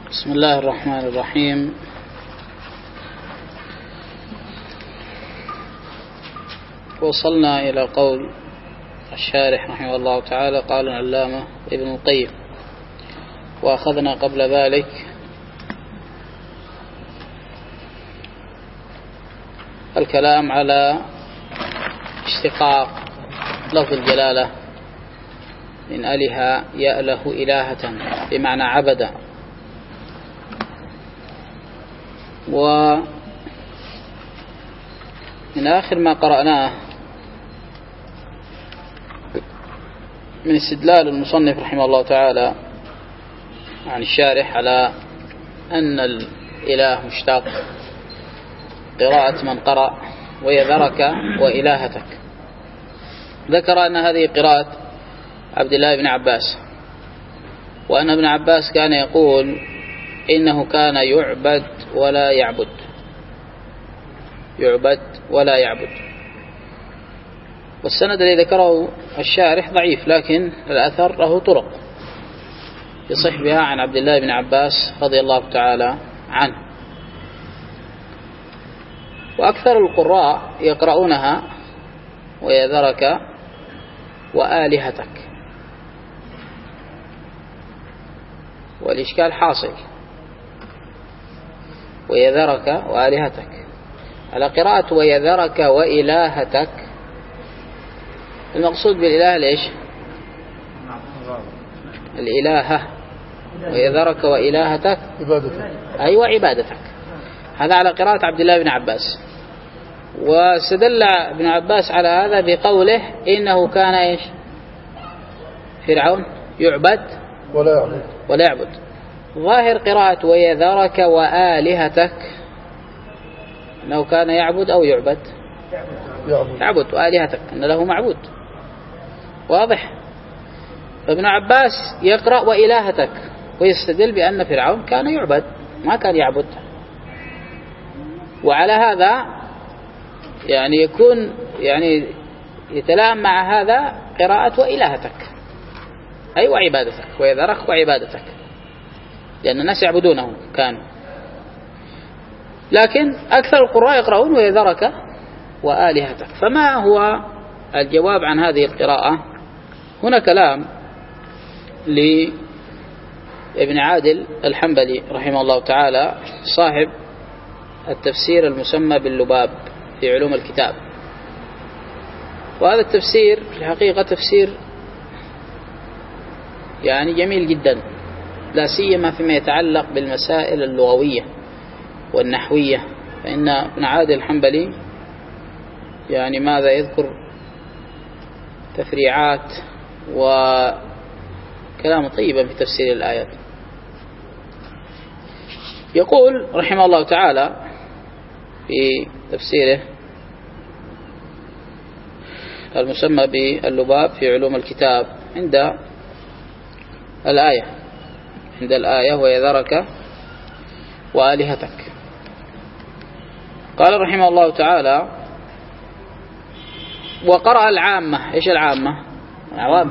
بسم الله الرحمن الرحيم. وصلنا إلى قول الشارح رحمه الله تعالى قال العلامة ابن القيم، وأخذنا قبل ذلك الكلام على اشتقاق لفظ الجلالة من أله يأله إلهة بمعنى عبد. ومن آخر ما قرأناه من استدلال المصنف رحمه الله تعالى عن الشارح على أن الإله مشتق، قراءة من قرأ ويذرك وإلهتك، ذكر أن هذه قراءة عبد الله بن عباس، وأن ابن عباس كان يقول إنه كان يعبد ولا يعبد، يعبد ولا يعبد. والسند الذي ذكره الشارح ضعيف، لكن الأثر له طرق يصح بها عن عبد الله بن عباس رضي الله تعالى عنه. وأكثر القراء يقرؤونها ويذرك وآلهتك، والإشكال حاصل، ويذرك وآلهتك على قراءة ويذرك وإلهتك. المقصود بالإله ليش؟ الإلهة. ويذرك وإلهتك أيوة عبادتك. هذا على قراءة عبد الله بن عباس. واستدل ابن عباس على هذا بقوله إنه كان إيش؟ فرعون يعبد ولا يعبد. ظاهر قراءة ويذرك وآلهتك أنه كان يعبد أو يعبد؟ يعبد. وآلهتك أن له معبود، واضح. فابن عباس يقرأ وإلهتك ويستدل بأن فرعون كان يعبد ما كان يعبد. وعلى هذا يعني يكون يتلائم مع هذا قراءة وإلهتك أي وعبادتك، ويذرك وعبادتك، لأن الناس يعبدونه كانوا. لكن أكثر القراء يقرؤون ويذرك وآلهتك. فما هو الجواب عن هذه القراءة؟ هنا كلام لابن عادل الحنبلي رحمه الله تعالى صاحب التفسير المسمى باللباب في علوم الكتاب. وهذا التفسير في الحقيقة تفسير جميل جدا، لا سيما فيما يتعلق بالمسائل اللغوية والنحوية. فإن ابن عادل الحنبلي ماذا يذكر تفريعات وكلام طيبا في تفسير الآيات. يقول رحمه الله تعالى في تفسيره المسمى باللباب في علوم الكتاب عند الآية ويذرك وآلهتك، قال رحمه الله تعالى: وقرأ العامة. إيش العامة؟ العوام،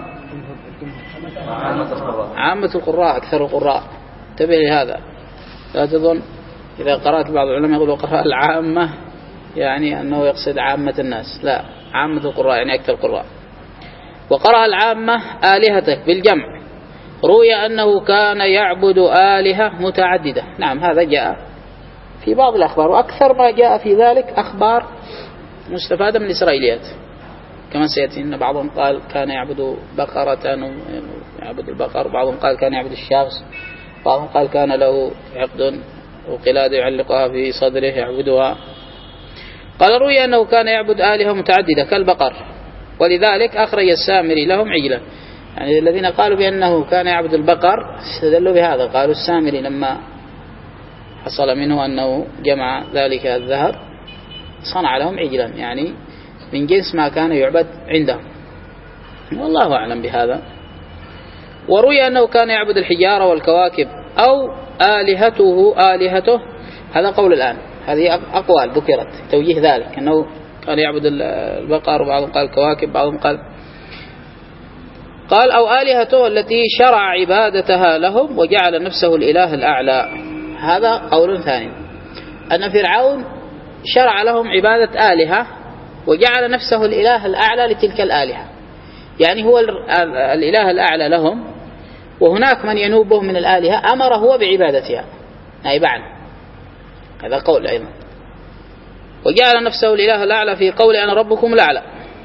عامة القراء، أكثر القراء. انتبه لهذا، لا تظن إذا قرأت بعض العلماء يقولوا قرأ العامة أنه يقصد عامة الناس، لا، عامة القراء أكثر القراء. وقرأ العامة آلهتك بالجمع. روي أنه كان يعبد آلهة متعددة. نعم، هذا جاء في بعض الأخبار، وأكثر ما جاء في ذلك أخبار مستفادة من الإسرائيليات، كما سيأتي أن بعضهم قال كان يعبد بقرة يعبد البقر، بعضهم قال كان يعبد الشخص، بعضهم قال كان له عقد وقلادة يعلقها في صدره يعبدها. قال روي أنه كان يعبد آلهة متعددة كالبقر، ولذلك أخرج السامري لهم عجلا. الذين قالوا بأنه كان يعبد البقر استدلوا بهذا، قالوا السامري لما حصل منه أنه جمع ذلك الذهب صنع لهم عجلا من جنس ما كان يعبد عندهم، والله أعلم بهذا. وروي أنه كان يعبد الحجارة والكواكب أو آلهته. هذا قول الآن، هذه أقوال ذكرت توجيه ذلك أنه كان يعبد البقر، وبعضهم قال الكواكب، بعضهم قال قال أو آلهته التي شرع عبادتها لهم وجعل نفسه الإله الأعلى. هذا قول ثاني، أن فرعون شرع لهم عبادة آلهة وجعل نفسه الإله الأعلى لتلك الآلهة، يعني هو الإله الأعلى لهم، وهناك من ينوبه من الآلهة أمر هو بعبادتها نائب عنه. هذا قول أيضا. وجعل نفسه الإله الأعلى في قول أنا ربكم الأعلى،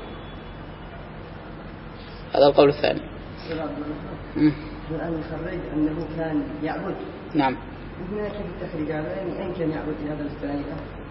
هذا القول الثاني. الآن يخرج أنه كان يعبد. نعم. هنا كيف التخريج هذا؟ يعني أين كان يعبد هذا الثاني؟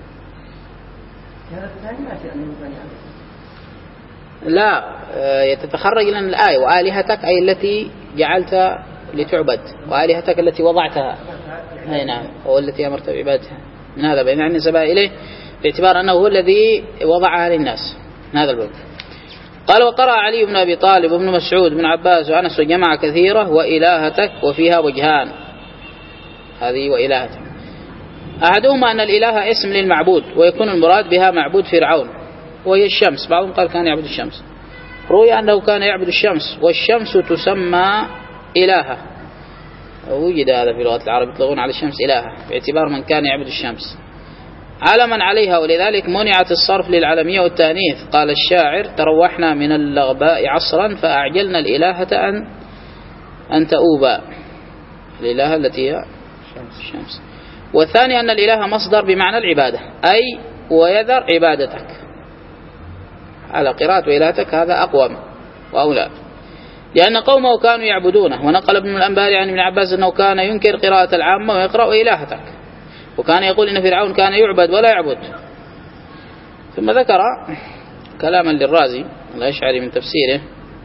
هذا الثاني ما في أنه كان يعبد. لا، يتتخرج لنا الآية وآلهتك أي التي جعلت لتعبد، وآلهتك التي وضعتها. أي نعم، هو التي أمرت بعبادتها. من هذا بين أن نسبها إليه باعتبار أنه هو الذي وضعها للناس من هذا الباب. قال وقرأ علي بن أبي طالب وابن مسعود بن عباس وأنس وجماعة كثيرة وإلهتك وفيها وجهان، هذه وإلهتك. أحدهما أن الإله اسم للمعبود ويكون المراد بها معبود فرعون وهي الشمس، بعضهم قال كان يعبد الشمس، روي أنه كان يعبد الشمس والشمس تسمى إلهة، وجد هذا في لغة العرب يطلقون على الشمس إلهة باعتبار من كان يعبد الشمس علما عليها، ولذلك منعت الصرف للعلمية والتانيث. قال الشاعر تروحنا من اللغباء عصرا فأعجلنا الإلهة أن تؤوبا، الإلهة التي هي الشمس. والثاني أن الإله مصدر بمعنى العبادة أي ويذر عبادتك، على قراءة وإلهتك هذا أقوم وأولى، لأن قومه كانوا يعبدونه. ونقل ابن الأنباري عن ابن عباس أنه كان ينكر قراءة العامة ويقرأ وإلهتك، وكان يقول إن فرعون كان يعبد ولا يعبد. ثم ذكر كلاما للرازي الأشعري من تفسيره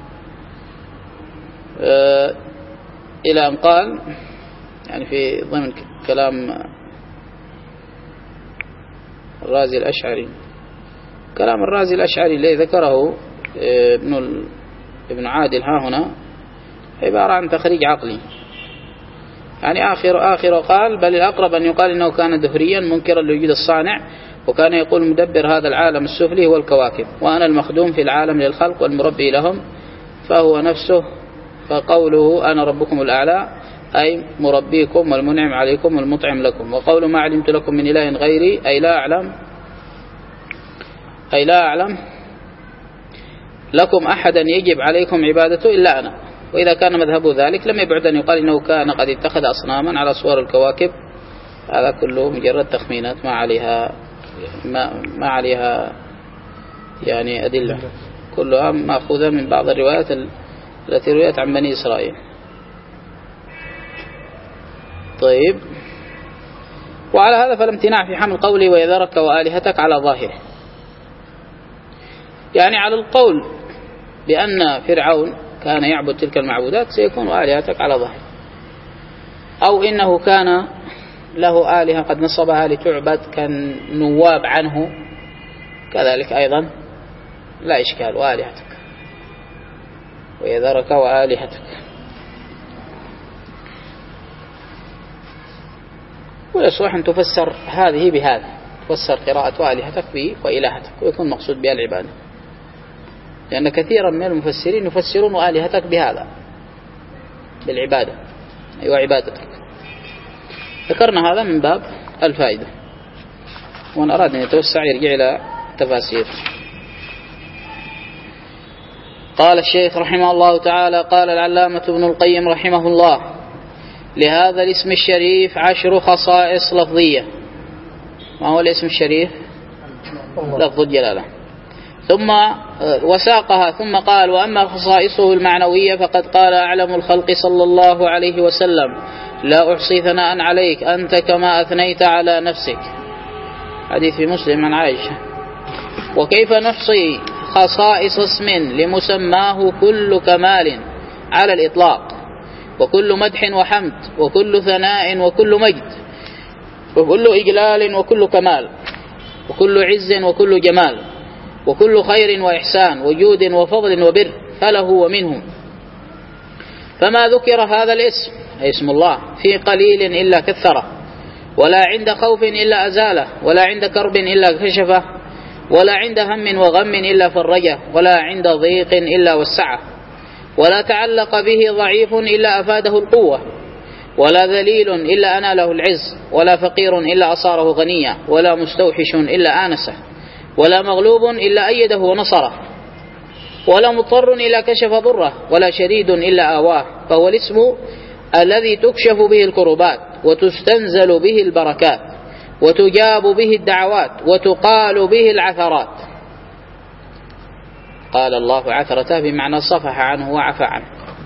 إلى أن قال، يعني في ضمن كلام الرازي الأشعري، كلام الرازي الأشعري الذي ذكره ابن عادل ها هنا عبارة عن تخريج عقلي، يعني آخر قال بل الأقرب أن يقال إنه كان دهريا منكرا لوجود الصانع، وكان يقول مدبر هذا العالم السفلي هو الكواكب، وأنا المخدوم في العالم للخلق والمربي لهم فهو نفسه، فقوله أنا ربكم الأعلى أي مربيكم والمنعم عليكم والمطعم لكم. وقول ما علمت لكم من إله غيري أي لا أعلم لكم أحدا يجب عليكم عبادته إلا أنا. وإذا كان مذهب ذلك لم يبعد أن يقال إنه كان قد اتخذ أصناما على صور الكواكب، هذا كله مجرد تخمينات ما عليها يعني أدلة، كلها مأخوذة من بعض الروايات التي رويت عن بني إسرائيل. طيب، وعلى هذا فلا امتناع في حمل قولي ويذرك وآلهتك على ظاهره، يعني على القول بأن فرعون كان يعبد تلك المعبودات سيكون آلهتك على ظاهره، أو إنه كان له آلهة قد نصبها لتعبد كان نواب عنه، كذلك أيضا لا إشكال وآلهتك ويذرك وآلهتك. ويصح أن تفسر هذه بهذا، تفسر قراءة وآلهتك وإلهتك ويكون مقصود بها العبادة، لأن كثيرا من المفسرين يفسرون آلهتك بهذا بالعبادة أي وعبادتك. ذكرنا هذا من باب الفائدة، وأن أراد أن يتوسع يرجع إلى تفاسير. قال الشيخ رحمه الله تعالى قال العلامة ابن القيم رحمه الله لهذا الاسم الشريف 10 خصائص لفظية. ما هو الاسم الشريف؟ لفظ الجلالة. ثم وساقها ثم قال وأما خصائصه المعنوية فقد قال أعلم الخلق صلى الله عليه وسلم لا أحصي ثناء عليك أنت كما أثنيت على نفسك، حديث في مسلم عن عائشة. وكيف نحصي خصائص اسم لمسماه كل كمال على الإطلاق، وكل مدح وحمد، وكل ثناء وكل مجد، وكل إجلال وكل كمال، وكل عز وكل جمال، وكل خير وإحسان وجود وفضل وبر فله ومنهم. فما ذكر هذا الاسم أي اسم الله في قليل إلا كثره، ولا عند خوف إلا أزاله، ولا عند كرب إلا كشفه، ولا عند هم وغم إلا فرجه، ولا عند ضيق إلا وسعه، ولا تعلق به ضعيف إلا أفاده القوة، ولا ذليل إلا أناله العز، ولا فقير إلا أصاره غنيا، ولا مستوحش إلا آنسه، ولا مغلوب إلا أيده ونصره، ولا مضطر إلا كشف ضره، ولا شديد إلا آواه. فهو الاسم الذي تكشف به الكربات، وتستنزل به البركات، وتجاب به الدعوات، وتقال به العثرات. قال الله عثرته بمعنى صفح عنه وعفى عنه.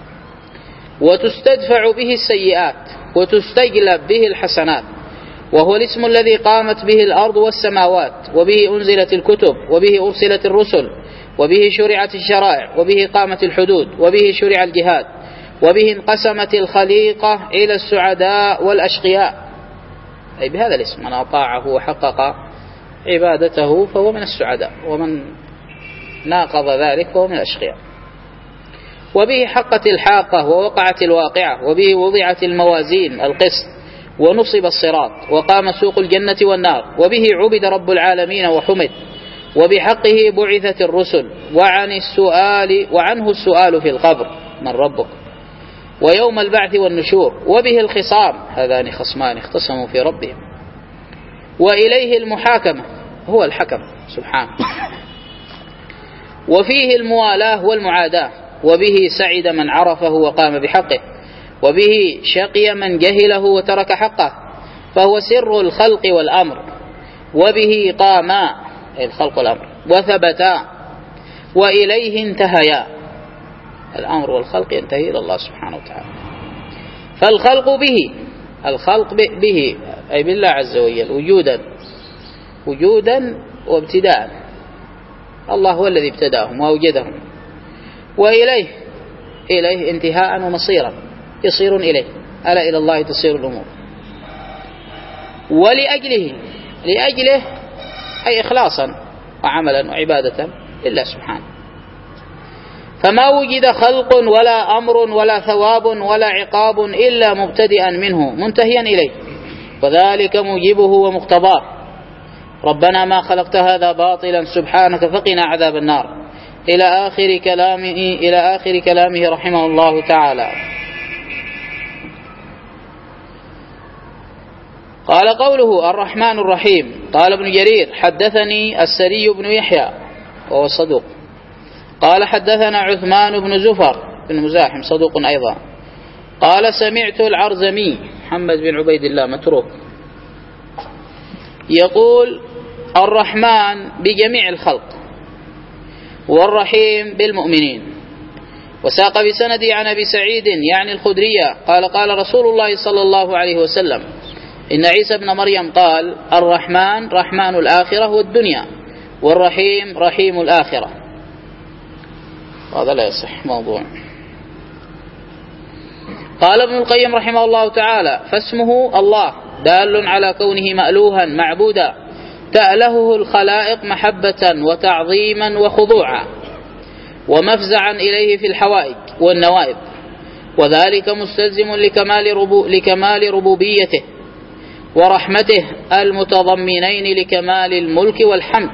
وتستدفع به السيئات، وتستجلب به الحسنات. وهو الاسم الذي قامت به الأرض والسماوات، وبه أنزلت الكتب، وبه أرسلت الرسل، وبه شرعت الشرائع، وبه قامت الحدود، وبه شرع الجهاد، وبه انقسمت الخليقة إلى السعداء والأشقياء. أي بهذا الاسم من أطاعه وحقق عبادته فهو من السعداء، ومن ناقض ذلك فهو من الأشقياء. وبه حقت الحاقة ووقعت الواقعة، وبه وضعت الموازين القسط، ونصب الصراط، وقام سوق الجنة والنار، وبه عبد رب العالمين وحمد، وبحقه بعثت الرسل، وعنه السؤال في القبر من ربك، ويوم البعث والنشور. وبه الخصام، هذان خصمان اختصموا في ربهم، وإليه المحاكمة، هو الحكم سبحانه. وفيه الموالاة والمعاداة، وبه سعد من عرفه وقام بحقه، وبه شقي من جهله وترك حقه. فهو سر الخلق والأمر، وبه قاما الخلق والأمر وثبتا، وإليه انتهيا. الأمر والخلق ينتهي إلى الله سبحانه وتعالى. فالخلق به، الخلق به أي بالله عز وجل وجودا وابتداء. الله هو الذي ابتداهم وأوجدهم، وإليه انتهاء ومصيرا، يصير إليه، ألا إلى الله تصير الأمور. لأجله أي إخلاصا وعملا وعبادة لله سبحانه. فما وجد خلق ولا أمر ولا ثواب ولا عقاب إلا مبتدئا منه منتهيا إليه، وذلك موجبه ومقتضاه. ربنا ما خلقت هذا باطلا سبحانك فقنا عذاب النار، إلى آخر كلامه رحمه الله تعالى. قال قوله الرحمن الرحيم. قال ابن جرير حدثني السري بن يحيى وهو صدوق، قال حدثنا عثمان بن زفر بن مزاحم صدوق أيضا، قال سمعت العرزمي محمد بن عبيد الله متروك يقول الرحمن بجميع الخلق، والرحيم بالمؤمنين. وساق بسندي عن أبي سعيد يعني الخدرية قال قال رسول الله صلى الله عليه وسلم إن عيسى ابن مريم قال الرحمن رحمن الآخرة والدنيا، والرحيم رحيم الآخرة. هذا لا يصح موضوع. قال ابن القيم رحمه الله تعالى فاسمه الله دال على كونه مألوها معبودا تألهه الخلائق محبة وتعظيما وخضوعا، ومفزعا إليه في الحوائج والنوائب، وذلك مستلزم لكمال ربوبيته ورحمته المتضمنين لكمال الملك والحمد.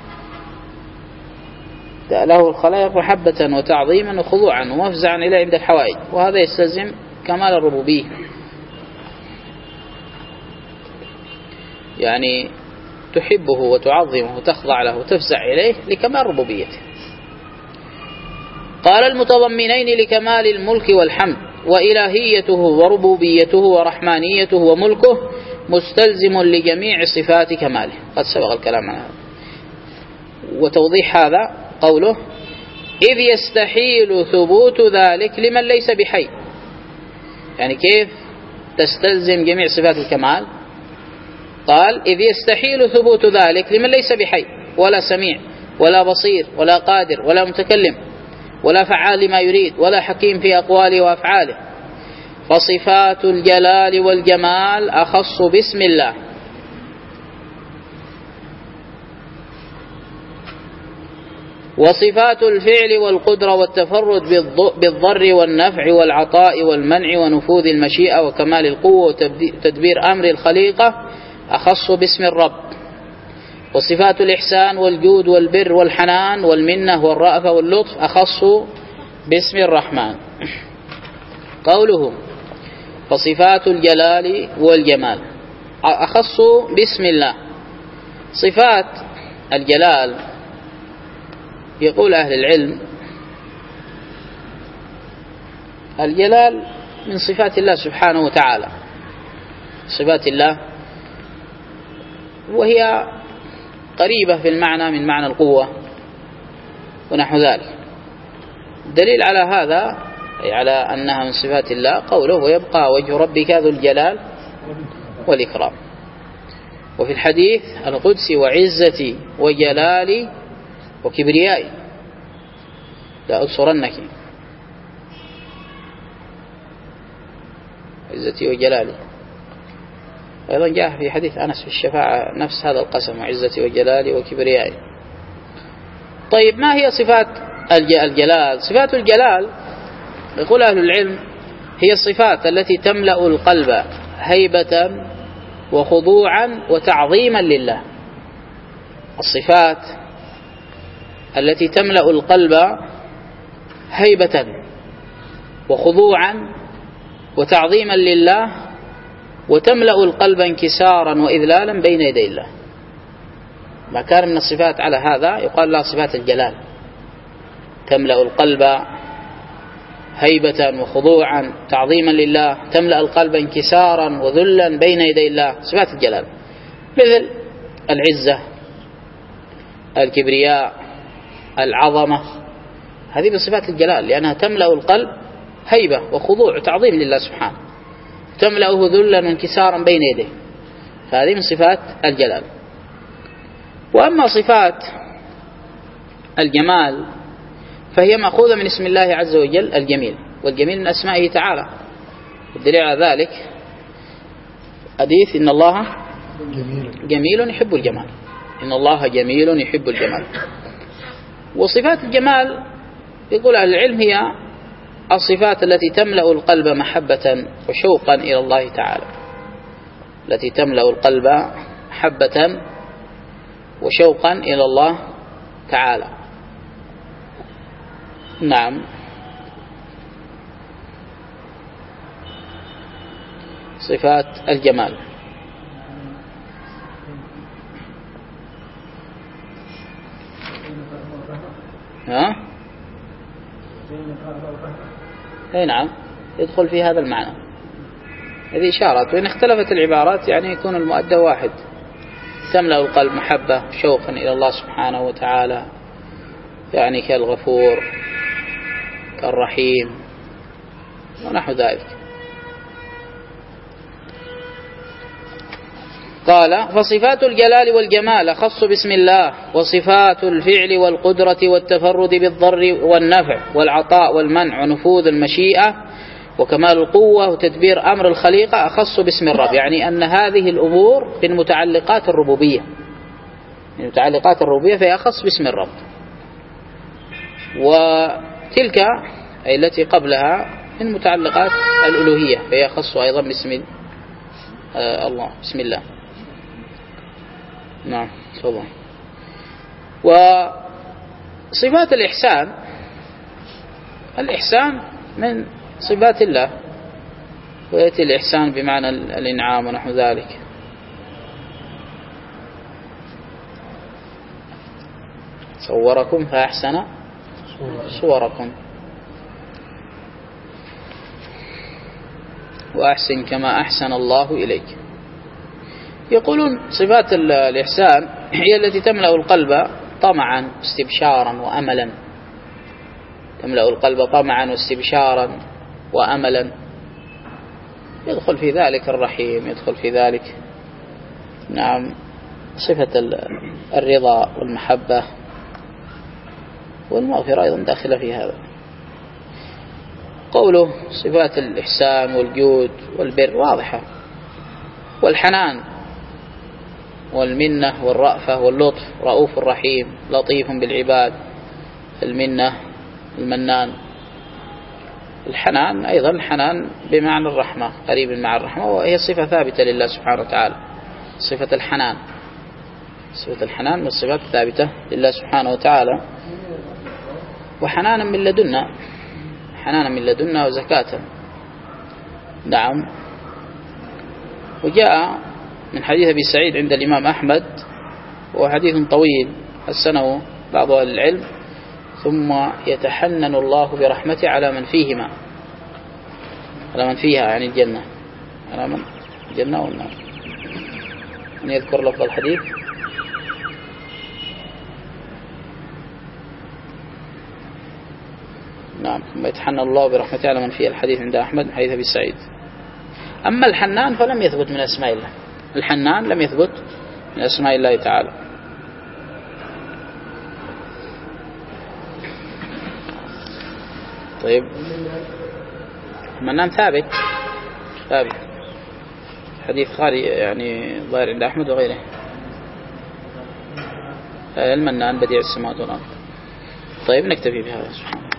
له الخلائق محبة وتعظيما وخضوعا ومفزعا إليه عند الحوائج، وهذا يستلزم كمال الربوبية، يعني تحبه وتعظمه وتخضع له وتفزع إليه لكمال ربوبيته. قال المتضمنين لكمال الملك والحمد، وإلهيته وربوبيته ورحمانيته وملكه مستلزم لجميع صفات كماله. قد سبق الكلام عن هذا. وتوضيح هذا قوله إذ يستحيل ثبوت ذلك لمن ليس بحي. يعني كيف تستلزم جميع صفات الكمال؟ قال إذ يستحيل ثبوت ذلك لمن ليس بحي ولا سميع ولا بصير ولا قادر ولا متكلم ولا فعال لما يريد ولا حكيم في أقواله وأفعاله. فصفات الجلال والجمال أخص باسم الله، وصفات الفعل والقدرة والتفرد بالضر والنفع والعطاء والمنع ونفوذ المشيئة وكمال القوة وتدبير أمر الخليقة أخص باسم الرب. وصفات الإحسان والجود والبر والحنان والمنة والرأفة واللطف أخص باسم الرحمن. قوله فصفات الجلال والجمال أخص باسم الله. صفات الجلال يقول أهل العلم الجلال من صفات الله سبحانه وتعالى، صفات الله، وهي قريبة في المعنى من معنى القوة ونحو ذلك. الدليل على هذا أي على أنها من صفات الله قوله ويبقى وجه ربك ذو الجلال والإكرام. وفي الحديث القدسي وعزتي وجلالي وكبريائي لا أبصرنك، عزتي وجلالي. أيضا جاء في حديث أنس في الشفاعة نفس هذا القسم وعزتي وجلالي وكبريائي. طيب ما هي صفات الجلال؟ صفات الجلال يقول أهل العلم هي الصفات التي تملأ القلب هيبة وخضوعا وتعظيما لله. الصفات التي تملأ القلب هيبة وخضوعا وتعظيما لله وتملأ القلب انكسارا وإذلالا بين يدي الله. ما كان من الصفات على هذا يقال لها صفات الجلال، تملأ القلب هيبة وخضوعا تعظيما لله، تملأ القلب انكسارا وذلا بين يدي الله، صفات الجلال. مثل العزة، الكبرياء، العظمة، هذه من صفات الجلال لأنها تملأ القلب هيبة وخضوع وتعظيم لله سبحانه، تملأه ذلا وانكسارا بين يديه، فهذه من صفات الجلال. وأما صفات الجمال فهي مأخوذة من اسم الله عز وجل الجميل، والجميل من أسمائه تعالى. والدليل على ذلك حديث إن الله جميل يحب الجمال، إن الله جميل يحب الجمال. وصفات الجمال يقول أهل العلم هي الصفات التي تملأ القلب محبة وشوقا إلى الله تعالى، التي تملأ القلب محبة وشوقا إلى الله تعالى. نعم. صفات الجمال أي نعم يدخل في هذا المعنى. هذه إشارات، وإن اختلفت العبارات يعني يكون المؤدى واحد، تملأ القلب محبة شوقا إلى الله سبحانه وتعالى، يعني كالغفور كالرحيم ونحو ذلك. قال فصفات الجلال والجمال أخص باسم الله، وصفات الفعل والقدرة والتفرد بالضر والنفع والعطاء والمنع ونفوذ المشيئة وكمال القوة وتدبير أمر الخليقة أخص باسم الرب، يعني أن هذه الأمور من متعلقات الربوبية، من متعلقات الربوبية فهي أخص باسم الرب. وتلك أي التي قبلها من متعلقات الألوهية فهي أخص أيضا باسم الله، بسم الله. نعم تفضل. وصفات الإحسان، الإحسان من صفات الله، ويأتي الإحسان بمعنى الإنعام ونحو ذلك. صوركم فأحسن صوركم وأحسن كما أحسن الله إليك. يقولون صفات الإحسان هي التي تملأ القلب طمعا واستبشارا وأملا، تملأ القلب طمعا واستبشارا وأملا، يدخل في ذلك الرحيم، يدخل في ذلك نعم صفة الرضا والمحبة والمغفرة أيضا داخلة في هذا. قوله صفات الإحسان والجود والبر واضحة، والحنان والمنة والرأفة واللطف، رؤوف الرحيم لطيف بالعباد، المنة المنان. الحنان أيضا الحنان بمعنى الرحمة، قريب مع الرحمة، وهي صفة ثابتة لله سبحانه وتعالى. صفة الحنان، صفة الحنان من الصفات الثابتة لله سبحانه وتعالى. وحنانا من لدنا حنانا من لدنا وزكاة. نعم. وجاء من حديث أبي سعيد عند الإمام أحمد، وهو حديث طويل حسنه بعض أهل العلم: ثم يتحنن الله برحمته على من فيهما، على من فيها يعني الجنة، على من الجنة والنار. من يذكر لفظ الحديث؟ نعم. ثم يتحنن الله برحمته على من فيها، الحديث عند أحمد حديث أبي سعيد. أما الحنان فلم يثبت من أسماء الله، الحنان لم يثبت من أسماء الله تعالى. طيب المنان ثابت حديث خالي يعني ظاهر عند أحمد وغيره. المنان بديع السماوات والأرض. طيب نكتفي بهذا. سبحان الله.